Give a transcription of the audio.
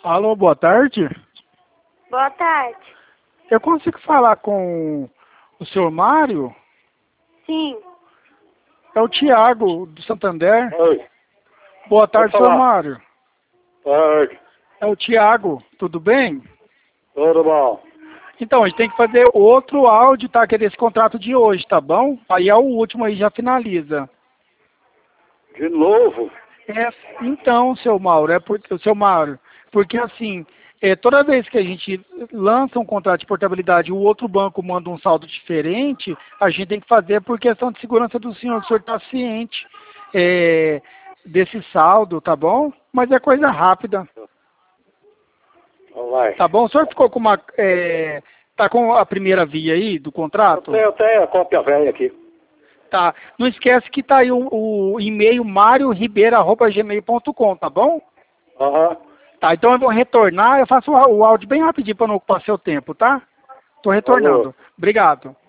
Alô, boa tarde. Boa tarde. Eu consigo falar com o senhor Mário? Sim. É o Tiago, do Santander. Oi. Boa tarde, Pode senhor falar. Mário. Tarde. É o Tiago, tudo bem? Tudo bom. Então, a gente tem que fazer outro áudio, tá? Que é desse contrato de hoje, tá bom? Aí é o último, aí já finaliza. De novo? Então, seu Mauro, seu Mário, porque assim, toda vez que a gente lança um contrato de portabilidade e o outro banco manda um saldo diferente, a gente tem que fazer por questão de segurança do senhor, que o senhor está ciente desse saldo, tá bom? Mas é coisa rápida. Então vai. Tá bom? O senhor ficou com uma. Tá com a primeira via aí do contrato? Eu tenho a cópia velha aqui. Tá. Não esquece que tá aí o e-mail marioribeira@gmail.com, tá bom? Aham. Tá, então eu vou retornar, eu faço o áudio bem rapidinho para não ocupar seu tempo, tá? Tô retornando. Falou. Obrigado.